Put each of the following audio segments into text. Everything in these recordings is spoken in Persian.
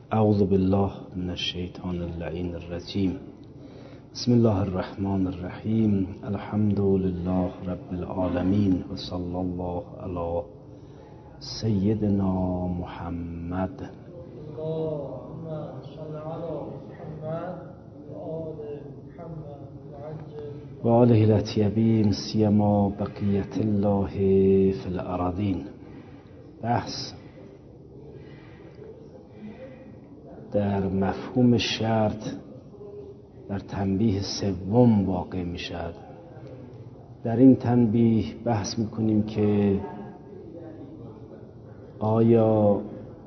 اعوذ بالله من الشیطان اللعین الرجیم. بسم الله الرحمن الرحیم. الحمد لله رب العالمین و صلی الله علی سیدنا محمد. اللهم صل على محمد وآل محمد وعجل و آله الاطیبین سیما بقیت الله فی الارضین. بحث در مفهوم شرط در تنبیه سوم واقع می شد. در این تنبیه بحث می کنیم که آیا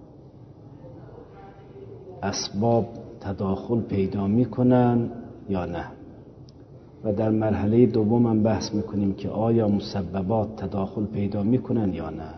اسباب تداخل پیدا می کنن یا نه، و در مرحله دوم هم بحث می کنیم که آیا مسببات تداخل پیدا می کنن یا نه.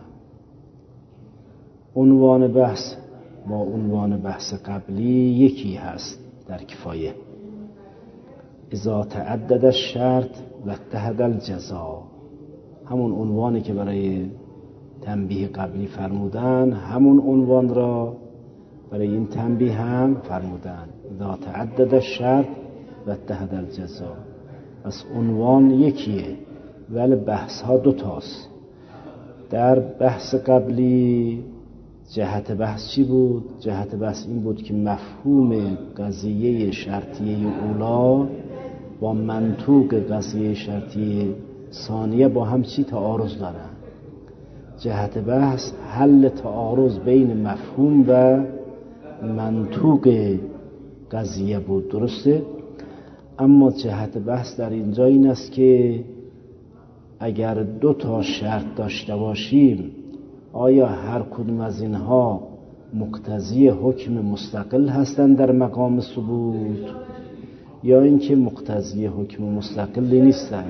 عنوان بحث با عنوان بحث قبلی یکی هست در کفایه. اذا تعدد الشرط و اتحد الجزا، همون عنوانی که برای تنبیه قبلی فرمودن همون عنوان را برای این تنبیه هم فرمودن. اذا تعدد الشرط و اتحد الجزا. پس عنوان یکیه ولی بحث ها دوتاست. در بحث قبلی جهت بحث چی بود؟ جهت بحث این بود که مفهوم قضیه شرطیه اولا با منطوق قضیه شرطیه ثانیه با هم چی تعارض دارن. جهت بحث حل تعارض بین مفهوم و منطوق قضیه بود، درسته؟ اما جهت بحث در اینجا این است که اگر دو تا شرط داشته باشیم آیا هر کدوم از اینها مقتضی حکم مستقل هستند در مقام ثبوت یا اینکه مقتضی حکم مستقلی نیستند؟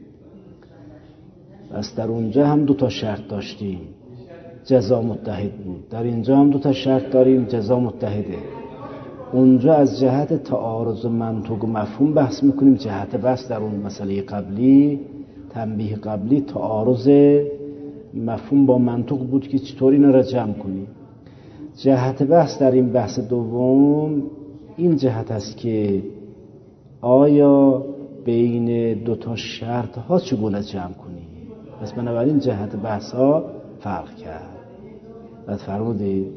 پس در اونجا هم دو تا شرط داشتیم، جزا متحد بود. در اینجا هم دو تا شرط داریم، جزا متحده. اونجا از جهت تعارض منطوق و مفهوم بحث میکنیم. جهت بحث در اون مسئله قبلی، تنبیه قبلی، تعارض مفهوم با منطق بود که چطور اینا را جمع کنیم. جهت بحث در این بحث دوم این جهت است که آیا بین دو تا شرط ها چگونه جمع کنیم. پس بنابراین جهت بحث ها فرق کرد. بعد فرمودید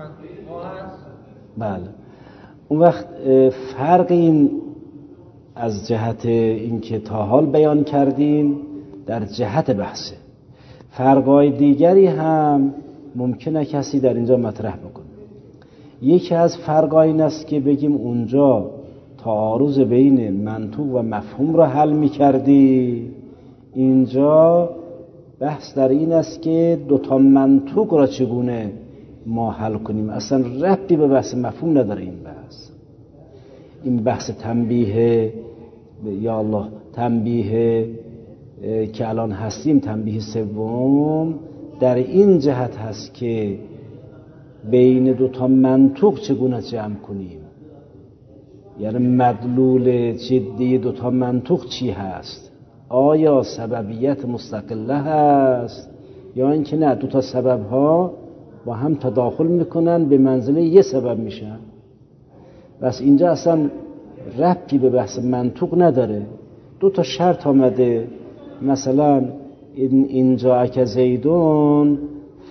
بله. اون وقت فرق این از جهت این که تا حال بیان کردیم در جهت بحثه. فرقای دیگری هم ممکنه کسی در اینجا مطرح بکنه. یکی از فرقای این است که بگیم اونجا تعارض بین منطوق و مفهوم را حل می‌کردی، اینجا بحث در این است که دوتا منطوق را چگونه ما حل کنیم. اصلا ربطی به بحث مفهوم نداره این بحث. این بحث تنبیه یا الله تنبیه که الان هستیم، تنبیه سوم، در این جهت هست که بین دوتا منطوق چگونه جمع کنیم. یعنی مدلول جدی دوتا منطوق چی هست؟ آیا سببیت مستقله هست یا اینکه نه دوتا سبب ها با هم تداخل میکنن به منزله یه سبب میشن. بس اینجا اصلا ربطی به بحث منطوق نداره. دوتا شرط آمده، مثلا اینجا اک زیدون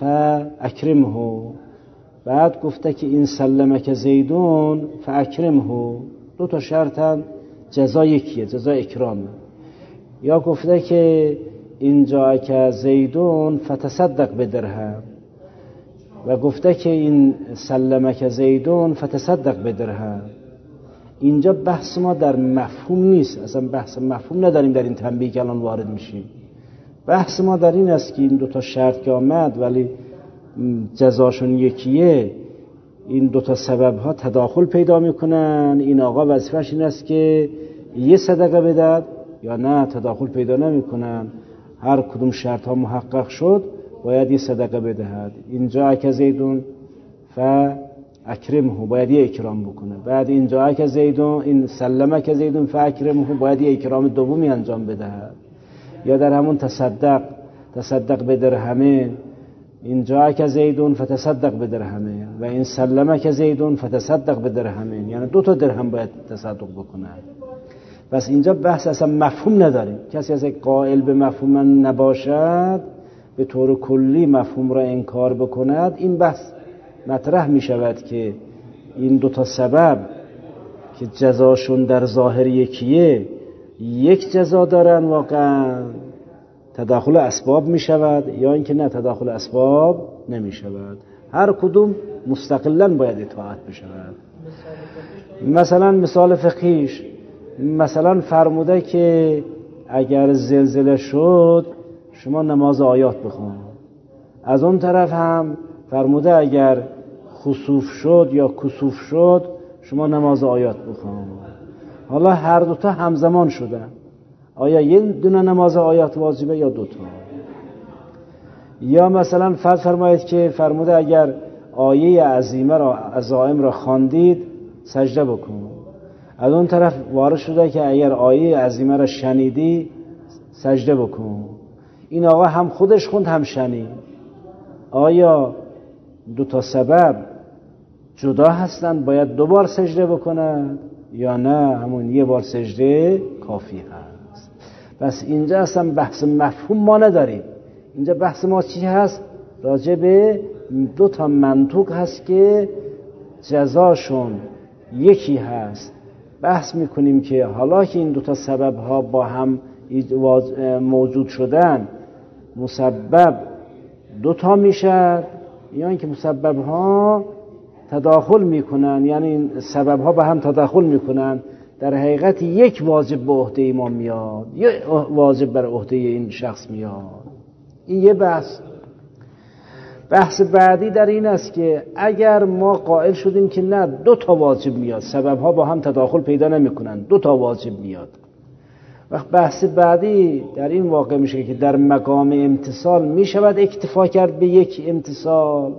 فاکرمه، بعد گفته که این سلمک زیدون فاکرمه. دو تا شرطن، جزا یکیه، جزا اکرامه. یا گفته که اینجا اک زیدون فتصدق بدرهم، و گفته که این سلمک زیدون فتصدق بدرهم. اینجا بحث ما در مفهوم نیست، اصلا بحث مفهوم نداریم در این تنبیه که الان وارد میشیم. بحث ما در این است که این دوتا شرط که آمد ولی جزاشون یکیه، این دوتا سبب ها تداخل پیدا میکنن. این آقا وظیفش این است که یه صدقه بدهد یا نه تداخل پیدا نمیکنن. هر کدوم شرط ها محقق شد باید یه صدقه بدهد. اینجا اک زیدون فاکرمه باید یه اکرام بکنه. بعد اینجا اک زیدون این سلمک زیدون فاکرمه باید یه اکرام دومی انجام بدهد. یا در همون تصدق بدرهمه این جاءک زیدون فتصدق بدرهمه و این سلمک زیدون فتصدق بدرهمه، یعنی 2 درهم باید تصدق بکنه. پس اینجا بحث اصلا مفهوم نداریم. کسی از قائل به مفهوم نباشد، به طور کلی مفهوم را انکار بکند، این بحث مطرح می شود که این 2 سبب که جزاشون در ظاهر یکیه، یک جزا دارن واقعا، تداخل اسباب می شود یا اینکه نه تداخل اسباب نمی شود. هر کدوم مستقلاً باید اطاعت بشود. مثلا مثال فقهیش، مثلا فرموده که اگر زلزله شد شما نماز آیات بخون. از اون طرف هم فرموده اگر خسوف شد یا کسوف شد شما نماز آیات بخون. حالا هر 2 همزمان شدن، آیا یه دونه نماز آیات واجبه یا 2 تا؟ یا مثلا فرمایید که فرموده اگر آیه عظیمه را عزائم را خواندید سجده بکن. از اون طرف وارد شده که اگر آیه عظیمه را شنیدی سجده بکن. این آقا هم خودش خوند هم شنید. آیا 2 سبب جدا هستند باید 2 بار سجده بکنند یا نه همون 1 بار سجده کافی هست؟ پس اینجا اصلا بحث مفهوم ما نداریم. اینجا بحث ما چی هست؟ راجع به 2 منطوق هست که جزاشون یکی هست. بحث میکنیم که حالا که این 2 سبب ها با هم موجود شدن، مسبب 2 میشه یا اینکه مسبب ها تداخل میکنن، یعنی سبب ها با هم تداخل میکنن، در حقیقت یک واجب به عهده ما میاد، یک واجب بر عهده این شخص میاد. این یه بحث. بحث بعدی در این است که اگر ما قائل شدیم که نه 2 واجب میاد، سبب ها با هم تداخل پیدا نمیکنن، 2 واجب میاد، وقت بحث بعدی در این واقع میشه که در مقام امتصال میشود اکتفا کرد به یک امتصال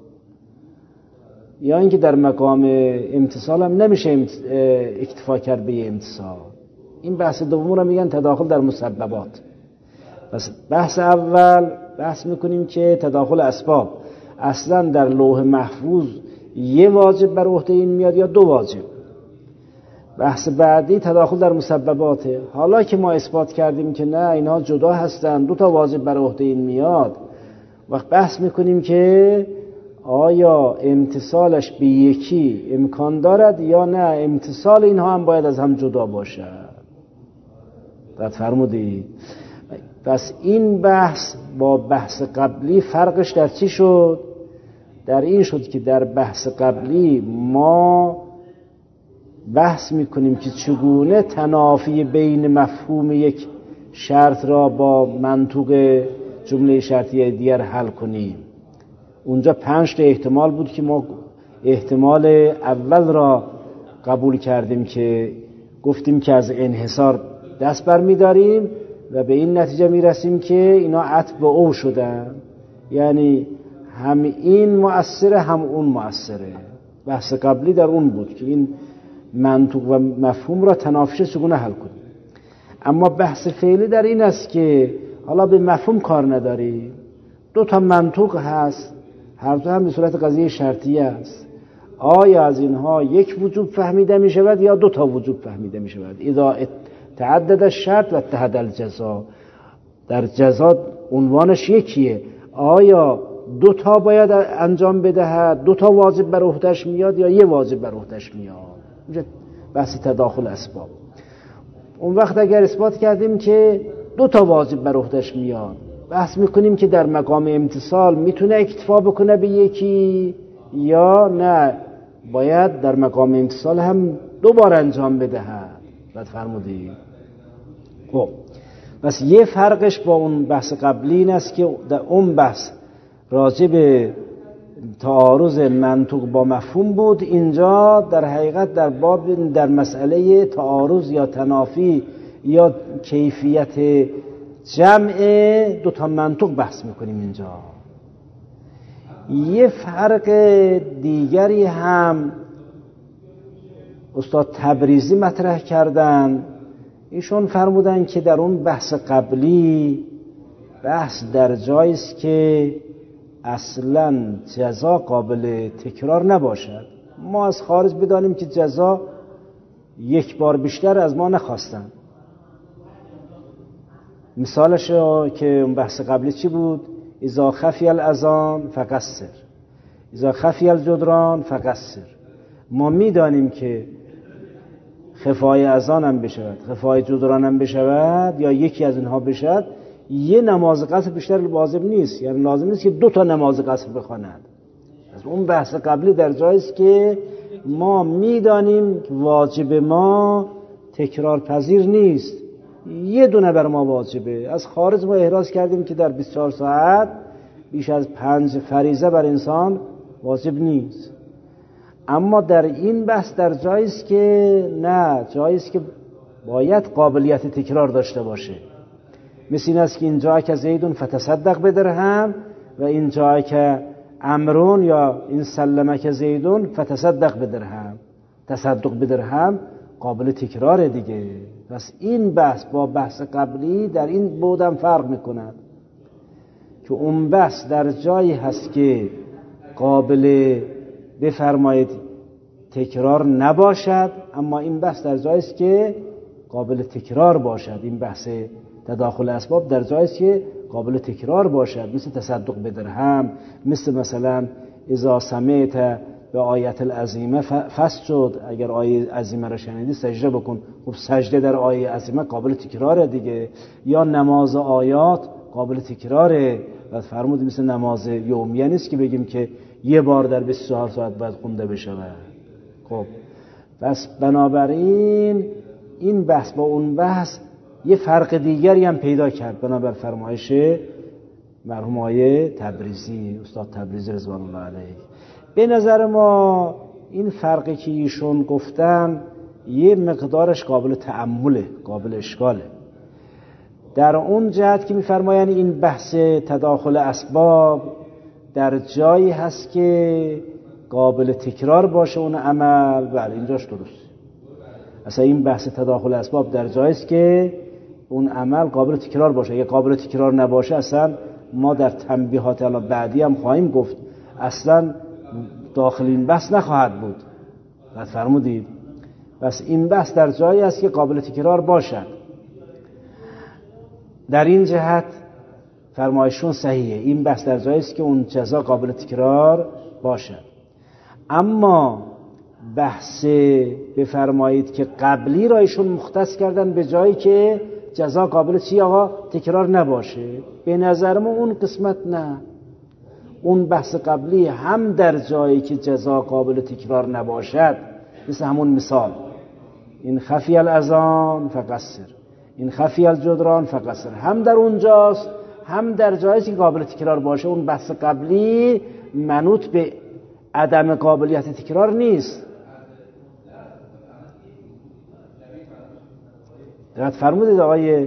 یا اینکه در مقام امتصال هم نمیشه اکتفا کرد به یک امتصال. این بحث دوم رو میگن تداخل در مسببات. پس بحث اول بحث میکنیم که تداخل اسباب اصلا در لوح محفوظ 1 واجب بر عهده این میاد یا 2 واجب. بحث بعدی تداخل در مسبباته. حالا که ما اثبات کردیم که نه اینا جدا هستن، 2 واجب بر عهده این میاد، وقت بحث میکنیم که آیا امتصالش به یکی امکان دارد یا نه امتصال اینها هم باید از هم جدا باشد. دقت فرمودید؟ پس این بحث با بحث قبلی فرقش در چی شد؟ در این شد که در بحث قبلی ما بحث میکنیم که چگونه تنافی بین مفهوم یک شرط را با منطوق جمله شرطیه دیگر حل کنیم. اونجا 5 احتمال بود که ما احتمال اول را قبول کردیم که گفتیم که از انحصار دست بر می‌داریم و به این نتیجه میرسیم که اینا عطف به او شدن، یعنی هم این مؤثره هم اون مؤثره. بحث قبلی در اون بود که این منطوق و مفهوم را تنافیش چگونه حل کنیم. اما بحث فعلی در این است که حالا به مفهوم کار نداری، 2 منطوق هست، هر 2 هم به صورت قضیه شرطیه است. آیا از اینها یک وجوب فهمیده می شود یا 2 وجوب فهمیده می شود؟ اذا تعدد الشرط و اتحد الجزا، در جزا عنوانش یکیه، آیا 2 باید انجام بدهد، 2 واجب بر عهده‌اش میاد یا 1 واجب بر عهده‌اش میاد؟ اینجا بحث تداخل اسباب. اون وقت اگر اثبات کردیم که 2 واجب بر عهده‌اش میاد، بحث میکنیم که در مقام امتصال میتونه اکتفا بکنه به یکی یا نه باید در مقام امتصال هم 2 بار انجام بدهد. بعد فرمودید خب پس یه فرقش با اون بحث قبلی این است که در اون بحث راجع به تعارض منطوق با مفهوم بود، اینجا در حقیقت در مسئله تعارض یا تنافی یا کیفیت جمع 2 منطوق بحث میکنیم. اینجا یه فرق دیگری هم استاد تبریزی مطرح کردن. ایشون فرمودن که در اون بحث قبلی بحث در جایی است که اصلا جزا قابل تکرار نباشد. ما از خارج بدانیم که جزا یک بار بیشتر از ما نخواستن. مثالش که اون بحث قبلی چی بود؟ اذا خفی الاذان فقصر، اذا خفی الجدران فقصر. ما میدانیم که خفای اذان هم بشود، خفای جدران هم بشود، یا یکی از اینها بشود، یه نماز قصر بیشتر لازم نیست. یعنی لازم نیست که 2 تا نماز قصر بخواند. از اون بحث قبلی در جایی است که ما میدانیم که واجب ما تکرار پذیر نیست، یه دونه بر ما واجبه. از خارج ما احراز کردیم که در 24 ساعت بیش از 5 فریضه بر انسان واجب نیست. اما در این بحث در جایی است که نه، جایی است که باید قابلیت تکرار داشته باشه. مثل این است که اینجا که زیدون فتصدق بدرهم و اینجا که امرون یا این سلمک زیدون فتصدق بدرهم، تصدق بدرهم قابل تکرار دیگه. پس این بحث با بحث قبلی در این بودم فرق میکند که اون بحث در جایی هست که قابل بفرمایید تکرار نباشد، اما این بحث در جایی است که قابل تکرار باشد. این بحث تداخل اسباب در جایی است که قابل تکرار باشد، مثل تصدق بدرهم، مثلا اذا سمعت به آیت العظیمه فسجد، اگر آیه عظیمه را شنیدی سجده بکن. خب سجده در آیه عظیمه قابل تکراره دیگه. یا نماز آیات قابل تکراره. و فرمود مثل نماز یومیه نیست که بگیم که یه بار در 24 ساعت باید خونده بشه. خب پس بنابراین این بحث با اون بحث یه فرق دیگری هم پیدا کرد بنابر فرمایش مرحوم آقای تبریزی، استاد تبریزی رضوان الله علیه. به نظر ما این فرقی که ایشون گفتن یه مقدارش قابل تأمله، قابل اشکاله. در اون جهت که می‌فرمایند این بحث تداخل اسباب در جایی هست که قابل تکرار باشه اون عمل، بله اینجاش درست. اصلا این بحث تداخل اسباب در جایی است که اون عمل قابل تکرار باشه. اگه قابل تکرار نباشه اصلا ما در تنبیهات الان بعدی هم خواهیم گفت اصلا داخل این بحث نخواهد بود. بعد فرمودید پس این بحث در جایی است که قابل تکرار باشد. در این جهت فرمایشون صحیحه. این بحث در جایی است که اون جزا قابل تکرار باشد. اما بحث بفرمایید که قبلی را ایشون مختص کردن به جایی که جزا قابل چی آقا تکرار نباشه. به نظر ما اون قسمت نه. اون بحث قبلی هم در جایی که جزا قابل تکرار نباشد، مثل همون مثال این خفی الاذان فقصر، این خفی الجدران فقصر، هم در اونجاست هم در جایی که قابل تکرار باشه. اون بحث قبلی منوط به عدم قابلیت تکرار نیست. دقت فرمودید آقای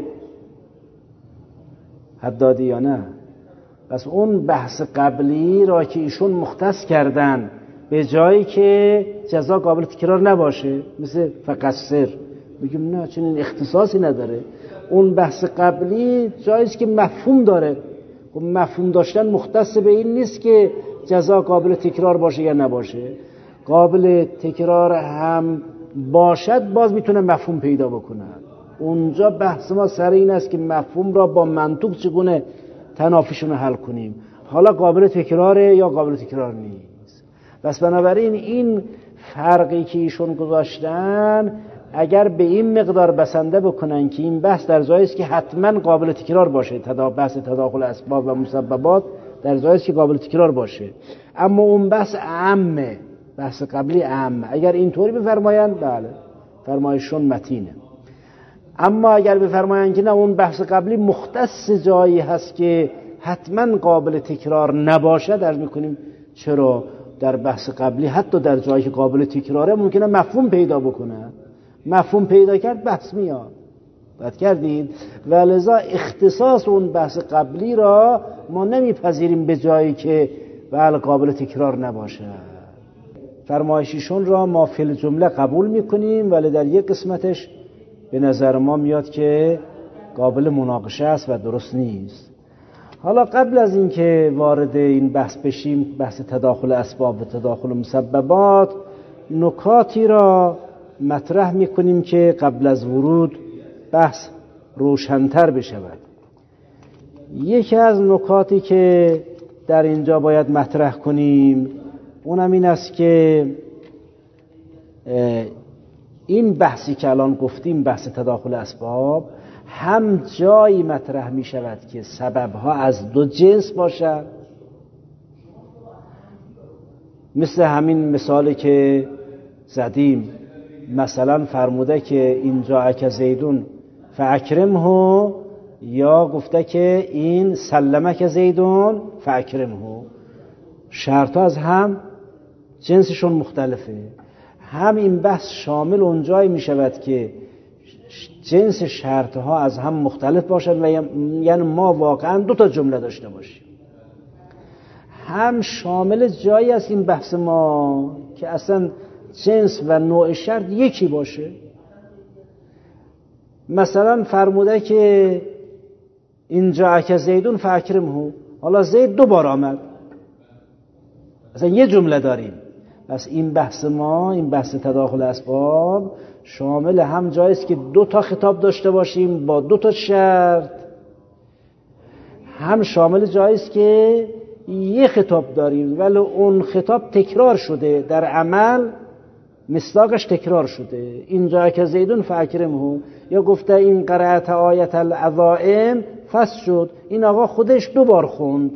حدادی یا نه؟ پس اون بحث قبلی را که ایشون مختص کردن به جایی که جزا قابل تکرار نباشه، مثل فقصر، میگیم نه چنین اختصاصی نداره. اون بحث قبلی جاییست که مفهوم داره. خب مفهوم داشتن مختص به این نیست که جزا قابل تکرار باشه یا نباشه. قابل تکرار هم باشد باز میتونه مفهوم پیدا بکنه. اونجا بحث ما سر این است که مفهوم را با منطق چگونه تنافیشون رو حل کنیم. حالا قابل تکراره یا قابل تکرار نیست. بس بنابراین این فرقی که ایشون گذاشتن اگر به این مقدار بسنده بکنن که این بحث در جایی است که حتما قابل تکرار باشه، بحث تداخل اسباب و مسببات در جایی است که قابل تکرار باشه، اما اون بحث عامه، بحث قبلی عامه، اگر اینطوری بفرمایند بله فرمایشون متینه. اما اگر بفرمایند که نه اون بحث قبلی مختص جایی هست که حتما قابل تکرار نباشه، درج میکنیم چرا در بحث قبلی حتی در جایی که قابل تکراره ممکنه مفهوم پیدا بکنه. مفهوم پیدا کرد بحث میاد. باید کردید و لذا اختصاص اون بحث قبلی را ما نمیپذیریم به جایی که بله قابل تکرار نباشه. فرمایشیشون را ما فی الجمله قبول میکنیم ولی در یک قسمتش به نظر ما میاد که قابل مناقشه است و درست نیست. حالا قبل از اینکه وارد این بحث بشیم، بحث تداخل اسباب و تداخل مسببات، نکاتی را مطرح میکنیم که قبل از ورود بحث روشن‌تر بشود. یکی از نکاتی که در اینجا باید مطرح کنیم اونم این است که این بحثی که الان گفتیم، بحث تداخل اسباب، هم جایی مطرح می شود که سببها از دو جنس باشد، مثل همین مثالی که زدیم، مثلا فرموده که اینجا اک زیدون فاکرمه، یا گفته که این سلمک زیدون فاکرمه. شرط از هم جنسشون مختلفه. هم این بحث شامل اونجایی می شود که جنس شرطها از هم مختلف باشد و یعنی ما واقعا دو تا جمله داشته باشیم. هم شامل جایی است این بحث ما که اصلا جنس و نوع شرط یکی باشه. مثلا فرموده که اینجا اک زیدون فاکرمه، حالا زید دو بار آمد، اصلا یه جمله داریم. پس این بحث ما، این بحث تداخل اسباب، شامل هم جایی است که دو تا خطاب داشته باشیم با دو تا شرط، هم شامل جایی است که یه خطاب داریم ولی اون خطاب تکرار شده در عمل، مصداقش تکرار شده. اینجا که زیدون فاکرمه، یا گفته این قرأت آیت العظائم فصل شد، این آقا خودش دو بار خوند.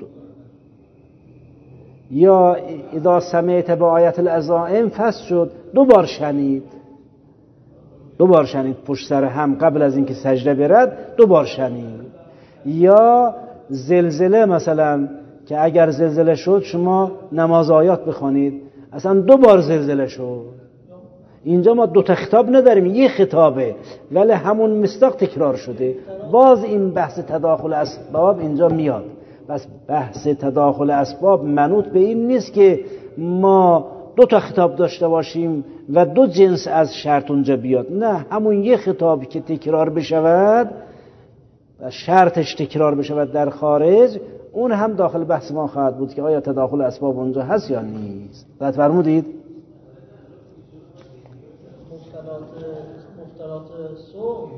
یا اذا سمعت با آیت العظائم فصل شد، دو بار شنید. دو بار شنید پشت سر هم، قبل از اینکه سجده برد دو بار شنید. یا زلزله مثلا، که اگر زلزله شد شما نماز آیات بخوانید، اصلا دو بار زلزله شد. اینجا ما دو تا خطاب نداریم، یه خطابه ولی همون مصداق تکرار شده. باز این بحث تداخل اسباب اینجا میاد. بس بحث تداخل اسباب منوط به این نیست که ما دو تا خطاب داشته باشیم و دو جنس از شرط اونجا بیاد. نه، همون یه خطابی که تکرار بشود و شرطش تکرار بشود در خارج، اون هم داخل بحث ما خواهد بود که آیا تداخل اسباب اونجا هست یا نیست. بعد فرمودید مفترات صوم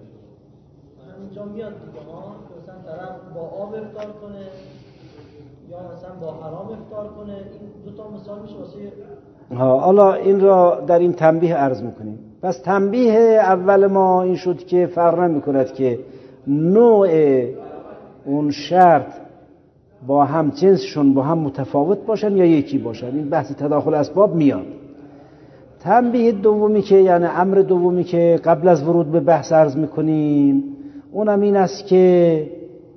همینجا میاد دیگه ها، مثلا طرف با آب افطار کنه یا مثلا با حرام افطار کنه. این دو تا مثال میشه واسه حالا این را در این تنبیه عرض میکنیم. پس تنبیه اول ما این شد که فرق نمیکند که نوع اون شرط با هم جنسشون با هم متفاوت باشن یا یکی باشن. این بحث تداخل اسباب میاد. تنبیه دومی که یعنی امر دومی که قبل از ورود به بحث عرض میکنیم، اونم این است که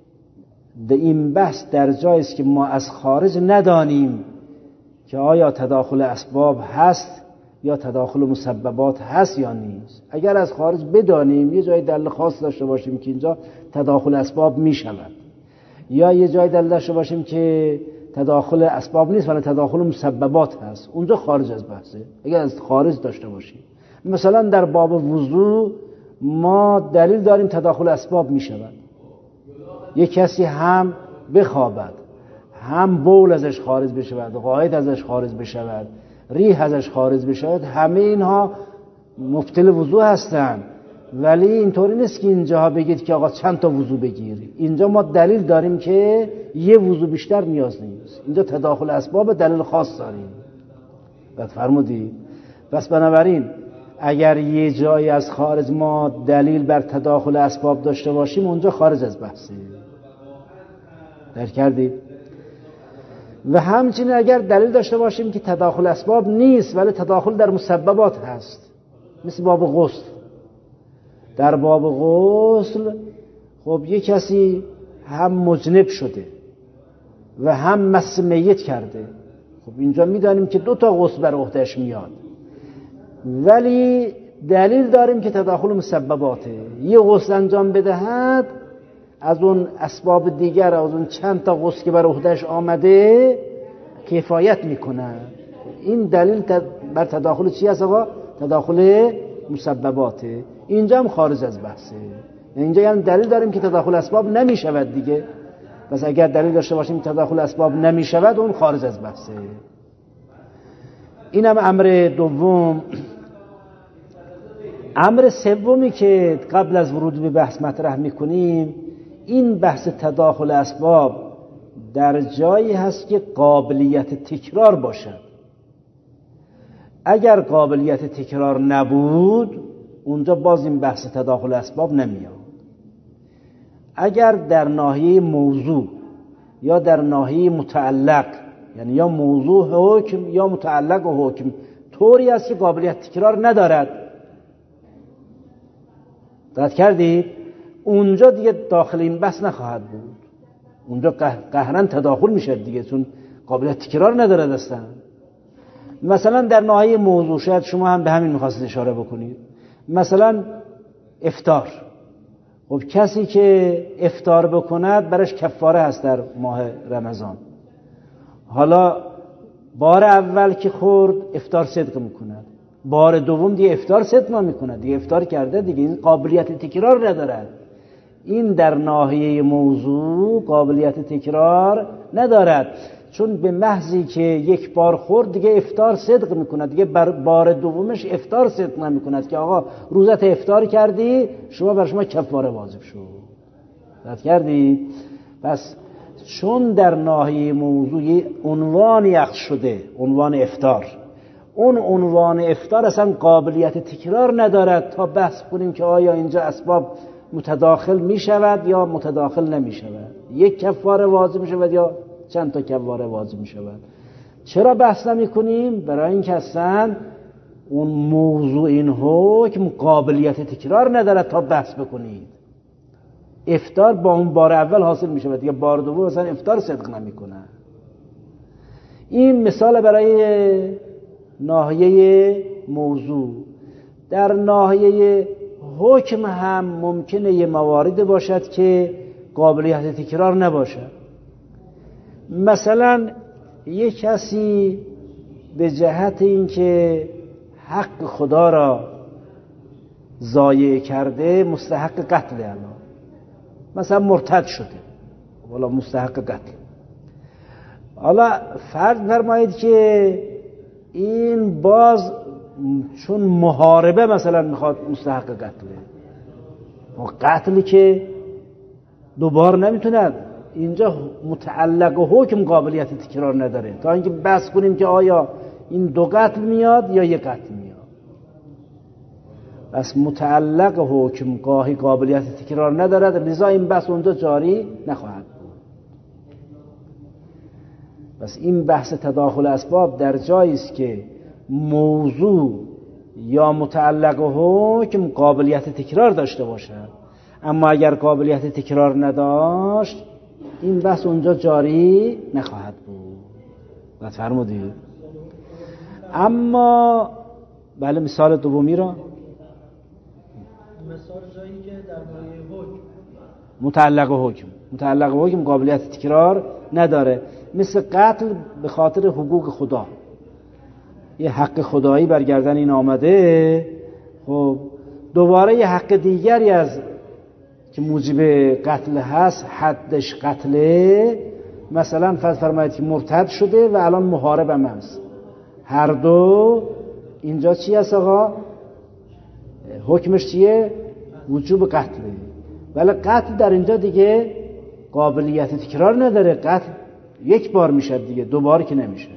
این بحث در جایی است که ما از خارج ندانیم که آیا تداخل اسباب هست یا تداخل مسببات هست یا نیست. اگر از خارج بدانیم، یه جای دلیل خاص داشته باشیم که اینجا تداخل اسباب می شود، یا یه جای دلیل داشته باشیم که تداخل اسباب نیست ولی تداخل مسببات هست، اونجا خارج از بحثه. اگر از خارج داشته باشیم، مثلا در باب وضو ما دلیل داریم تداخل اسباب می شود. یک کسی هم بخوابد، هم بول ازش خارج بشود، غایط ازش خارج بشود، ریح ازش خارج بشود، همه اینها مبطل وضو هستند. ولی اینطوری نیست که اینجا بگید که آقا چند تا وضو بگیری. اینجا ما دلیل داریم که یه وضو بیشتر نیاز نیست. اینجا تداخل اسباب دلیل خاص داریم. بعد فرمودی بس بنابراین اگر یه جایی از خارج ما دلیل بر تداخل اسباب داشته باشیم، اونجا خارج از بحثه. درک کردید؟ و همچنین اگر دلیل داشته باشیم که تداخل اسباب نیست ولی تداخل در مسببات هست، مثل باب غسل. در باب غسل خب یک کسی هم مجنب شده و هم مس میت کرده، خب اینجا میدانیم که دو تا غسل بر عهدهش میاد، ولی دلیل داریم که تداخل مسبباته. یه غسل انجام بدهد، از اون اسباب دیگر، از اون چند تا غسل که بر عهدهش آمده کفایت میکنه. این دلیل بر تداخل چی هست آقا؟ تداخل مسبباته. اینجا هم خارج از بحثه. اینجا یعنی دلیل داریم که تداخل اسباب نمیشود دیگه. پس اگر دلیل داشته باشیم تداخل اسباب نمی شود، اون خارج از بحثه. اینم امر دوم. امر سومی که قبل از ورود به بحث مطرح میکنیم، این بحث تداخل اسباب در جایی هست که قابلیت تکرار باشد. اگر قابلیت تکرار نبود، اونجا باز این بحث تداخل اسباب نمیاد. اگر در ناحیه موضوع یا در ناحیه متعلق، یعنی یا موضوع حکم یا متعلق و حکم، طوری است که قابلیت تکرار ندارد، دقت کردید؟ اونجا دیگه داخل این بحث نخواهد بود. اونجا قهرن تداخل میشه دیگه، چون قابلیت تکرار ندارد اصلا. مثلا در ناحیه موضوع، شاید شما هم به همین میخواستید اشاره بکنید، مثلا افطار. خب کسی که افطار بکند برش کفاره هست در ماه رمضان. حالا بار اول که خورد افطار صدق میکند، بار دوم دیگه افطار صدق نمیکند، دیگه افطار کرده دیگه، این قابلیت تکرار ندارد. این در ناحیه موضوع قابلیت تکرار ندارد، چون به محضی که یک بار خورد دیگه افطار صدق میکند، دیگه بار دومش افطار صدق نمیکند که آقا روزت افطار کردی، شما بر شما کفاره واجب شد. دقت کردی؟ پس چون در ناحیه موضوع عنوان اخذ شده، عنوان افطار، اون عنوان افطار اصلا قابلیت تکرار ندارد تا بحث کنیم که آیا اینجا اسباب متداخل می شود یا متداخل نمی شود، یک کفاره واجب می شود یا چند تا کفاره واجب می شود. چرا بحث نمی کنیم؟ برای اینکه اصلا اون موضوع، این حکم قابلیت تکرار ندارد تا بحث بکنید. افطار با اون بار اول حاصل می شود، یا بار دوم مثلا افطار صدق نمی کنه. این مثال برای ناحیه موضوع. در ناحیه حکم هم ممکنه یه مواردی باشد که قابلیت تکرار نباشد. مثلا یک کسی به جهت اینکه حق خدا را ضایع کرده مستحق قتل، الان مثلا مرتد شده، والا مستحق قتل. حالا فرض فرمایید که این باز چون محاربه مثلا میخواد مستحق قتله، قتلی که دوبار نمیتونه، اینجا متعلق و حکم قابلیت تکرار نداره تا اینکه بحث کنیم که آیا این دو قتل میاد یا یک قتل میاد. بس متعلق و حکم گاهی قابلیت تکرار ندارد، لذا این بحث اونجا جاری نخواهد بود. بس این بحث تداخل اسباب در جایی است که موضوع یا متعلق و حکم قابلیت تکرار داشته باشد، اما اگر قابلیت تکرار نداشت این بحث اونجا جاری نخواهد بود. باید فرمودید. اما بله، مثال دومی را، مثال جایی که در ناحیه حکم متعلق و حکم قابلیت تکرار نداره، مثل قتل به خاطر حقوق خدا، یه حق خدایی برگردن این آمده، خب دوباره یه حق دیگری از که موجب قتل هست، حدش قتله. مثلا فرض فرمایید که مرتد شده و الان محارب هم هست، هر دو اینجا چی هست آقا؟ حکمش چیه؟ وجوب قتله. ولی قتل در اینجا دیگه قابلیت تکرار نداره، قتل یک بار میشه دیگه، دو بار که نمیشه.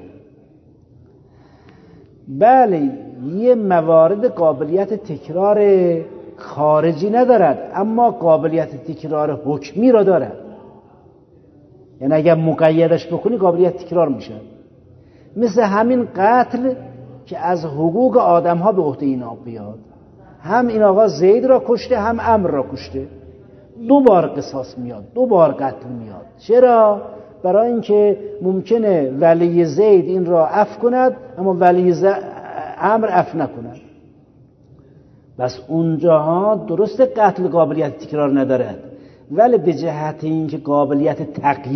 بله، یه موارد قابلیت تکرار خارجی ندارد، اما قابلیت تکرار حکمی را دارد. یعنی اگر مقیدش بکنی قابلیت تکرار میشه. مثل همین قتل که از حقوق آدم ها به عهده اینا بیاد، هم این آقا زید را کشته هم عمرو را کشته، دو بار قصاص میاد، دو بار قتل میاد. چرا؟ برای اینکه ممکنه ولی زید این را عفو کند اما ولی عمرو عفو نکند. بس اونجاها درست قتل قابلیت تکرار ندارد، ولی به جهت اینکه قابلیت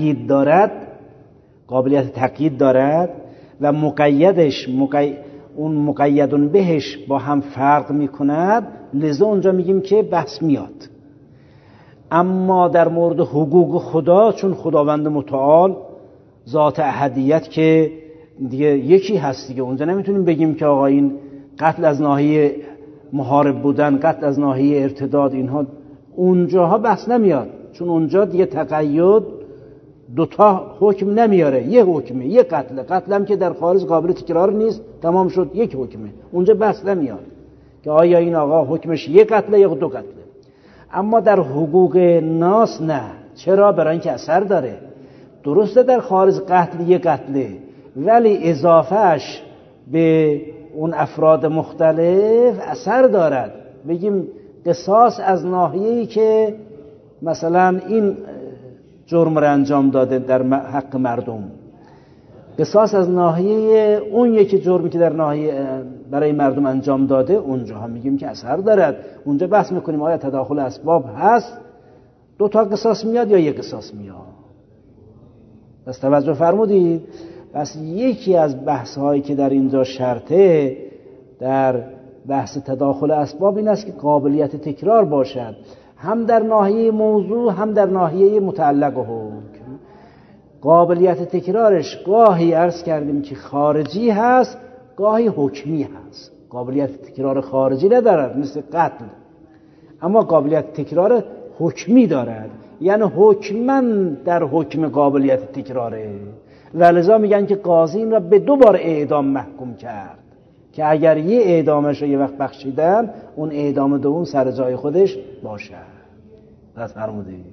تقیید دارد و مقیدش اون مقیدون بهش با هم فرق میکند، لذا اونجا میگیم که بحث میاد. اما در مورد حقوق خدا، چون خداوند متعال ذات احدیت که دیگه یکی هست دیگه، اونجا نمیتونیم بگیم که آقا این قتل از ناحیه محارب بودن، قتل از ناحیه ارتداد، اینها اونجاها بحث نمیاد، چون اونجا دیگه تقید دوتا حکم نمیاره، یه حکمه، یه قتل هم که در خارج قابل تکرار نیست، تمام شد، یک حکمه، اونجا بحث نمیاد که آیا این آقا حکمش یه قتله یا دو قتله. اما در حقوق ناس نه. چرا؟ برای اینکه اثر داره. درسته در خارج قتل یه قتله، ولی اضافهش به اون افراد مختلف اثر دارد. بگیم قصاص از ناحیه‌ای که مثلا این جرم را انجام داده در حق مردم، قصاص از ناحیه اون یکی جرمی که در ناحیه برای مردم انجام داده، اونجا هم میگیم که اثر دارد. اونجا بحث میکنیم آیا تداخل اسباب هست، دو تا قصاص میاد یا یک قصاص میاد. پس توجه فرمودید. پس یکی از بحث هایی که در اینجا شرطه در بحث تداخل اسباب این است که قابلیت تکرار باشد، هم در ناحیه موضوع هم در ناحیه متعلق حکم. قابلیت تکرارش گاهی عرض کردیم که خارجی هست، گاهی حکمی هست. قابلیت تکرار خارجی ندارد مثل قتل، اما قابلیت تکرار حکمی دارد، یعنی حکما در حکم قابلیت تکراره. ولذا میگن که قاضی این را به 2 بار اعدام محکوم کرد که اگر یه اعدامش رو یه وقت بخشیدن، اون اعدام دوم سر جای خودش باشه. بس فرمودید.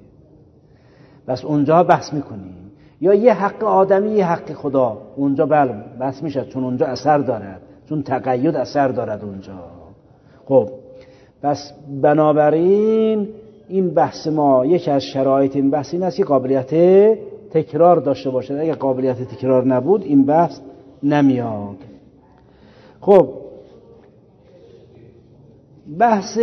بس اونجا بحث میکنیم. یا یه حق آدمی یه حق خدا، اونجا بله بحث میشه، چون اونجا اثر دارد، چون تقید اثر دارد اونجا. خب پس بنابراین این بحث ما، یکی از شرایط این بحث این است که قابلیت تکرار داشته باشد. اگر قابلیت تکرار نبود این بحث نمیاد. خب بحث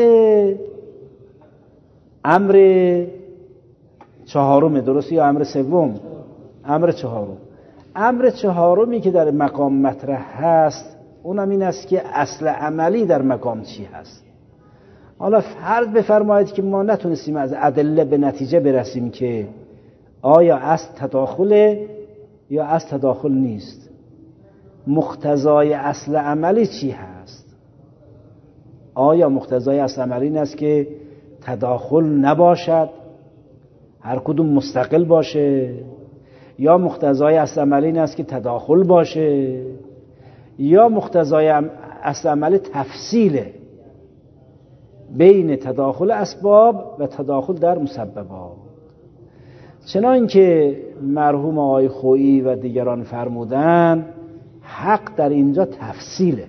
امر چهارم، درست یا امر سوم؟ امر چهارم. امر چهارمی که در مقام مطرح هست اونم این است که اصل عملی در مقام چی هست. حالا فرض بفرمایید که ما نتونستیم از ادله به نتیجه برسیم که آیا اصل تداخله یا اصل تداخل نیست. مقتضای اصل عملی چی هست؟ آیا مقتضای اصل عملی این است که تداخل نباشد، هر کدوم مستقل باشه، یا مقتضای اصل عملی این است که تداخل باشه، یا مقتضای اصل عملی تفصیله بین تداخل اسباب و تداخل در مسببات. چنان که مرحوم آقای خویی و دیگران فرمودن، حق در اینجا تفصیله.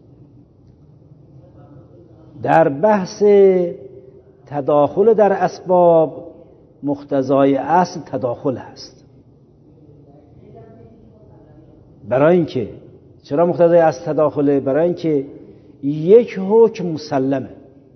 در بحث تداخل در اسباب مقتضای اصل تداخل هست. برای اینکه چرا مقتضای اصل تداخله؟ برای اینکه یک حکم مسلمه.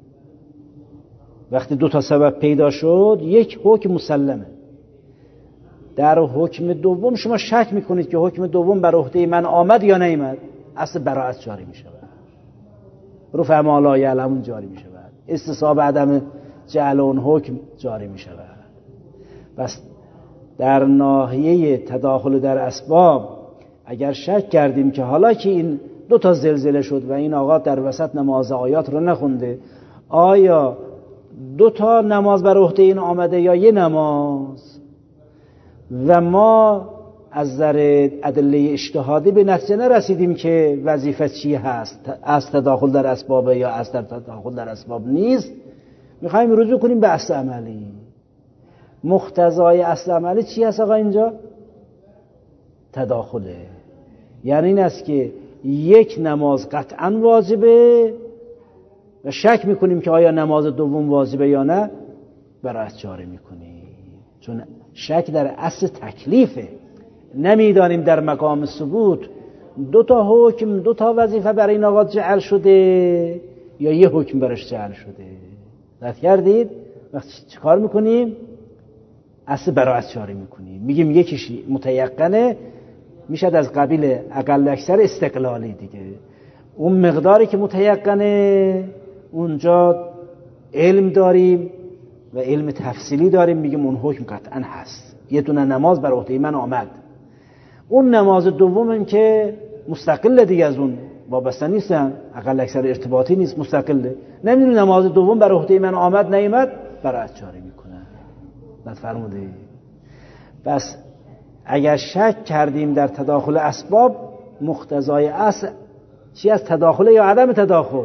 وقتی 2 تا سبب پیدا شد، یک حکم مسلمه. در حکم دوم شما شک میکنید که حکم دوم بر عهده من آمد یا نیامد، اصل براءت جاری میشود، رفع ما لا یعلمون جاری میشود، استصحاب عدم جعل اون حکم جاری میشود. بس در ناحیه تداخل در اسباب اگر شک کردیم که حالا که این 2 تا زلزله شد و این آقا در وسط نماز آیات رو نخونده، آیا 2 تا نماز بر عهده این آمده یا یه نماز؟ و ما از نظر ادله اجتهادی به نتیجه نرسیدیم که وظیفه چی هست، از تداخل در اسباب یا از تداخل در اسباب نیست. میخوایم رجوع کنیم به اصل عملی. مقتضای اصل عملی چی هست آقا اینجا؟ تداخله. یعنی این است که یک نماز قطعا واجبه و شک میکنیم که آیا نماز دوم واجبه یا نه، براءت جاری میکنیم، چون شک در اصل تکلیفه. نمیدانیم در مقام ثبوت 2 تا حکم 2 تا وظیفه برای این آقا جعل شده یا یه حکم برش جعل شده. دقت کردید؟ وقتی چیکار میکنیم؟ اصل براءت جاری میکنیم. میگیم یکیش متیقنه، میشد از قبیل اقل اکثر استقلالی دیگه. اون مقداری که متیقنه اونجا علم داریم و علم تفصیلی داریم میگیم اون حکم قطعا هست. یه دونه نماز بر عهده من آمد، اون نماز دومم که مستقل دیگه از اون وابسته نیستن، اقل اکثر ارتباطی نیست، مستقله. نمیدونی نماز دوم بر عهده من آمد نیامد برات جاری میکنه. بعد فرموده بس اگر شک کردیم در تداخل اسباب، مقتضای اصل چی از تداخل یا عدم تداخل؟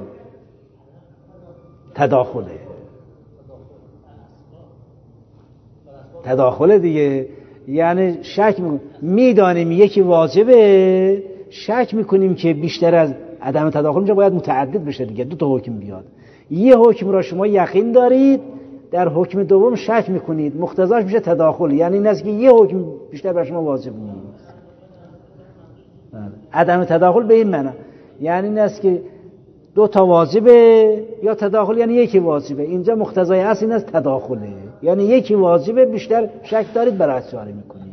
تداخل دیگه. یعنی شک میدانیم یکی واجبه، شک میکنیم که بیشتر از عدم تداخل اینجا باید متعدد بشه دیگه، دو تا حکم بیاد. یه حکم را شما یقین دارید، در حکم دوم شک میکنید، مقتضاش میشه تداخل. یعنی این است که یه حکم بیشتر بر شما واجب نیست. عدم تداخل به این معنی یعنی این است که دو تا واجبه، یا تداخل یعنی یکی واجبه. اینجا مقتضای اصل این است تداخله، یعنی یکی واجبه بیشتر شک دارید برات جاری میکنید.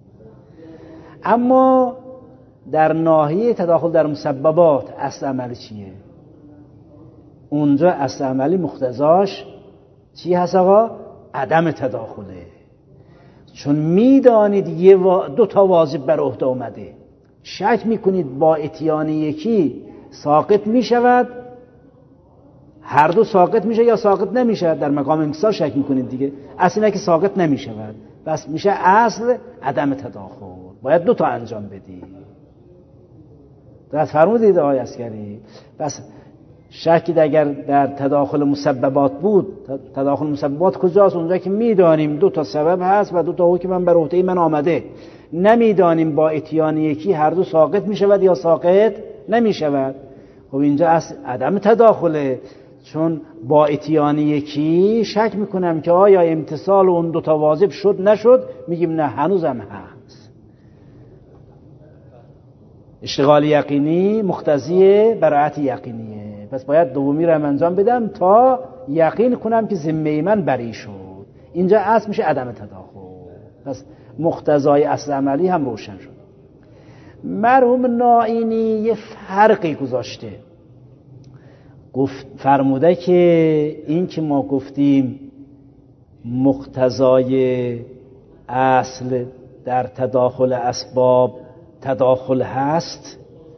اما در ناحیه تداخل در مسببات اصل عملی چیه؟ اونجا اصل عملی مقتضاش چی هست آقا؟ عدم تداخله. چون میدانید دو تا واجب بر عهده اومده، شک میکنید با اتیان یکی ساقط میشود، هر دو ساقط میشه یا ساقط نمیشه، در مقام امتصال شک میکنید دیگه. اصل اینه که ساقط نمیشود، بس میشه اصل عدم تداخل. باید دو تا انجام بدید. درست فرمودید آقای عسکری؟ بس شکی اگر در تداخل مسببات بود، تداخل مسببات کجاست؟ اونجا که میدانیم دو تا سبب هست و دو تا حکم من بر عهده من آمده، نمیدانیم با اتیان یکی هر دو ساقط میشود یا ساقط نمیشود. خب اینجا اصل عدم تداخله، چون با اتیان یکی شک میکنم که آیا امتصال اون دو تا واجب شد نشد، میگیم نه هنوزم هست. اشتغال یقینی مقتضی براعت یقینیه، پس باید دومی رو انجام بدم تا یقین کنم که ذمه من بری شد. اینجا اصل میشه عدم تداخل. پس مقتضای اصل عملی هم روشن شد. مرحوم نائینی یه فرقی گذاشته، فرموده که این که ما گفتیم مقتضای اصل در تداخل اسباب تداخل هست،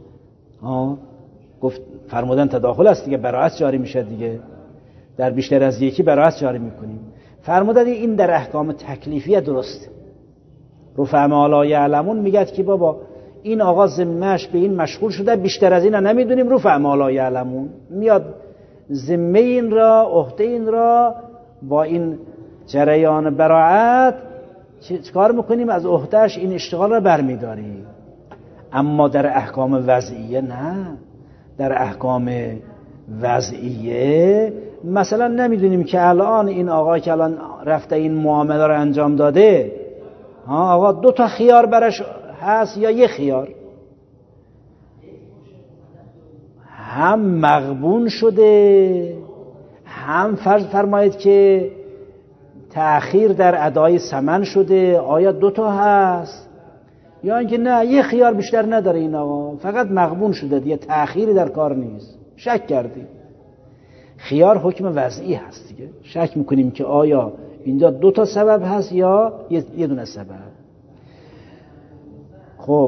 گفت فرمودن تداخل هست دیگه، براعت جاری میشه دیگه، در بیشتر از یکی براعت جاری میکنیم. فرمودن این در احکام تکلیفیه درست. رفعا لا یعلمون میگه که بابا این آقا ذمه‌اش به این مشغول شده، بیشتر از این نمیدونیم، رفعا لا یعلمون میاد ذمه این را، عهده این را با این جریان براعت چیکار میکنیم؟ از عهدهش این اشتغال را برمیداریم. اما در احکام وضعیه نه. در احکام وضعیه مثلا نمیدونیم که الان این آقا که الان رفته این معامله را انجام داده، آقا دو تا خیار برش هست یا یه خیار، هم مغبون شده، هم فرض فرمایید که تأخیر در ادای ثمن شده، آیا دو تا هست یا اینکه نه یه خیار بیشتر نداره این آقا، فقط مغبون شده دیگه، تأخیری در کار نیست، شک کردیم. خیار حکم وضعی هست دیگه، شک میکنیم که آیا اینجا دو تا سبب هست یا یه دونه سبب. خب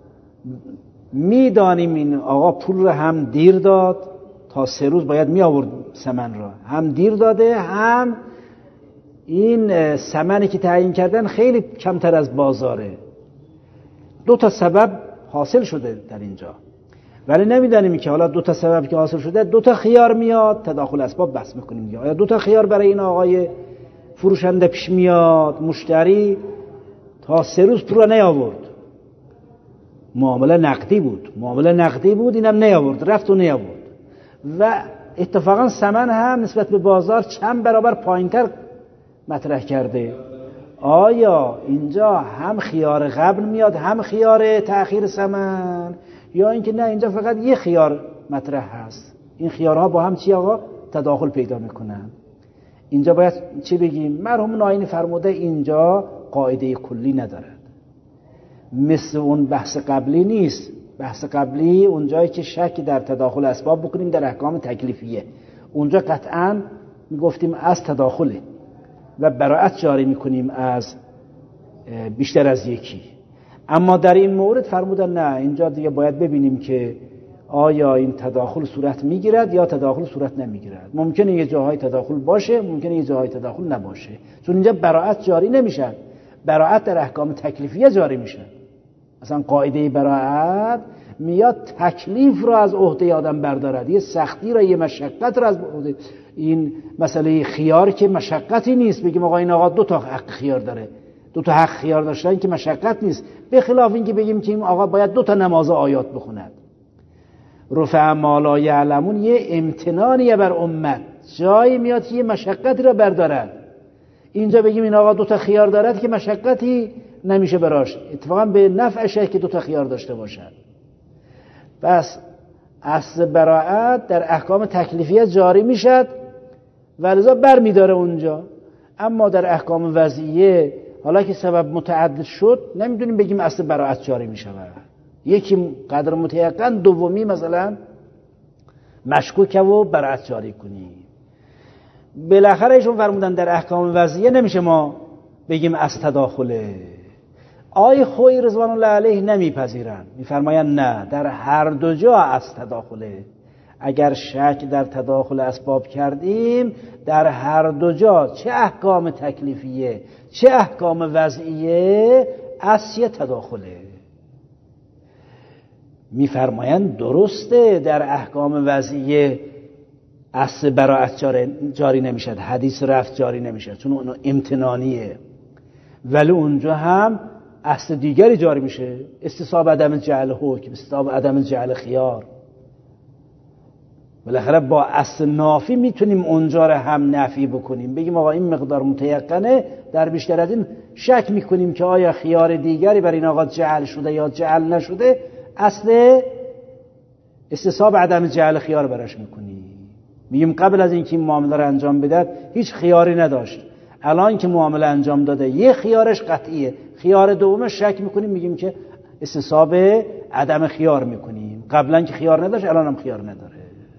میدانیم این آقا پول رو هم دیر داد، تا 3 روز باید می آورد ثمن را، هم دیر داده، هم این ثمنی که تعیین کردن خیلی کمتر از بازاره. دو تا سبب حاصل شده در اینجا، ولی نمیدانیم که حالا دو تا سبب که حاصل شده دو تا خیار میاد، تداخل اسباب بحث میکنیم. آیا دو تا خیار برای این آقای فروشنده پیش میاد، مشتری تا 3 روز پول را نیاورد، معامله نقدی بود، اینم نیاورد، رفت و نیاورد و اتفاقا ثمن هم نسبت به بازار چند برابر پایینتر مطرح کرده. آیا اینجا هم خیار قبل میاد هم خیار تأخیر ثمن، یا اینکه نه اینجا فقط یه خیار مطرح هست؟ این خیارها با هم چی آقا؟ تداخل پیدا میکنن. اینجا باید چی بگیم؟ مرحوم نائینی فرموده اینجا قاعده کلی ندارد، مثل اون بحث قبلی نیست. بحث قبلی اونجایی که شک در تداخل اسباب بکنیم در احکام تکلیفیه، اونجا قطعا میگفتیم از تداخله، و براءت جاری میکنیم از بیشتر از یکی. اما در این مورد فرمودن نه، اینجا دیگه باید ببینیم که آیا این تداخل صورت میگیرد یا تداخل صورت نمیگیرد. ممکنه یه جاهای تداخل باشه، ممکنه یه جاهای تداخل نباشه، چون اینجا براءت جاری نمیشن. براءت در احکام تکلیفیه جاری میشن. مثلا قاعده براءت میاد تکلیف رو از عهده آدم بردارد، یه سختی رو، یه مشقت رو از عهده. این مسئله خیار که مشقتی نیست، بگیم آقا این آقا 2 تا حق خیار داره، 2 تا حق خیار داشتن که مشقت نیست، به خلاف این که بگیم که این آقا باید 2 تا نماز آیات بخوند. رفع ما لا یعلمون یه امتنانیه بر امت، جایی میاد که یه مشقتی رو بردارد. اینجا بگیم این آقا 2 تا خیار دارد که مشقتی نمیشه براش، اتفاقا به نفعشه که 2 تا خیار داشته باشد. پس اصل براءت در احکام تکلیفیه جاری میشد و لذا بر میداره اونجا. اما در احکام وضعیه حالا که سبب متعدد شد نمیدونیم بگیم اصل براءت جاری میشود. یکی قدر متیقن، دومی مثلا مشکوکه و براءت جاری کنی. بالاخره ایشون فرمودن در احکام وضعیه نمیشه ما بگیم از تداخله. آی خوی رضوان الله علیه نمیپذیرن، میفرمایند نه، در هر دو جا از تداخله. اگر شک در تداخل اسباب کردیم در هر دو جا، چه احکام تکلیفیه چه احکام وضعیه، اصل تداخله. میفرمایند درسته در احکام وضعیه اصل براءت جاری نمیشد، حدیث رفع جاری نمیشد چون اون امتنانیه، ولی اونجا هم اصل دیگری جاری میشه، استصحاب عدم جعل حکم، استصحاب عدم جعل خیار. بالاخره با اصل نافی میتونیم اونجا رو هم نفی بکنیم، بگیم آقا این مقدار متیقنه، در بیشتر از این شک میکنیم که آیا خیار دیگری بر این آقا جعل شده یا جعل نشده، اصل استصحاب عدم جعل خیار براش میکنیم. میگیم قبل از اینکه این معامله رو انجام بده هیچ خیاری نداشت، الان که معامله انجام داده یه خیارش قطعیه، خیار دومش شک میکنیم، میگیم که استصحاب عدم خیار میکنیم، قبلا که خیار نداشت الان هم خیار نداره.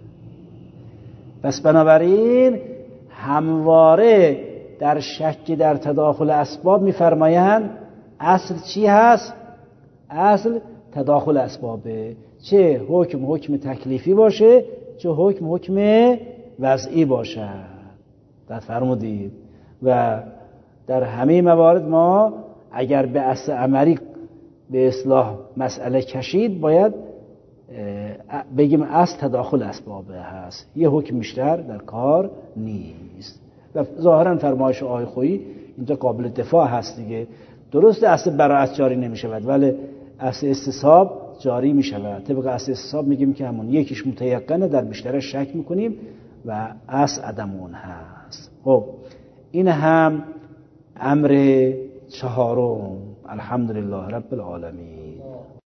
پس بنابراین همواره در شک در تداخل اسباب میفرمایند اصل چی هست؟ اصل تداخل اسبابه، چه حکم تکلیفی باشه چه حکم وضعی باشه. در فرمودید و در همه موارد ما اگر به اصل عملی به اصلاح مسئله کشید باید بگیم اصل تداخل اسبابه هست، یه حکم بیشتر در کار نیست. و ظاهرا فرمایش آقای خویی اینجا قابل دفاع هست دیگه. درسته اصل براءت جاری نمیشود ولی اصل استصحاب جاری میشود. طبق اصل استصحاب میگیم که همون یکیش متیقنه، در بیشترش شک میکنیم و اصل عدمون هست. خب این هم امر 4. الحمدلله رب العالمین.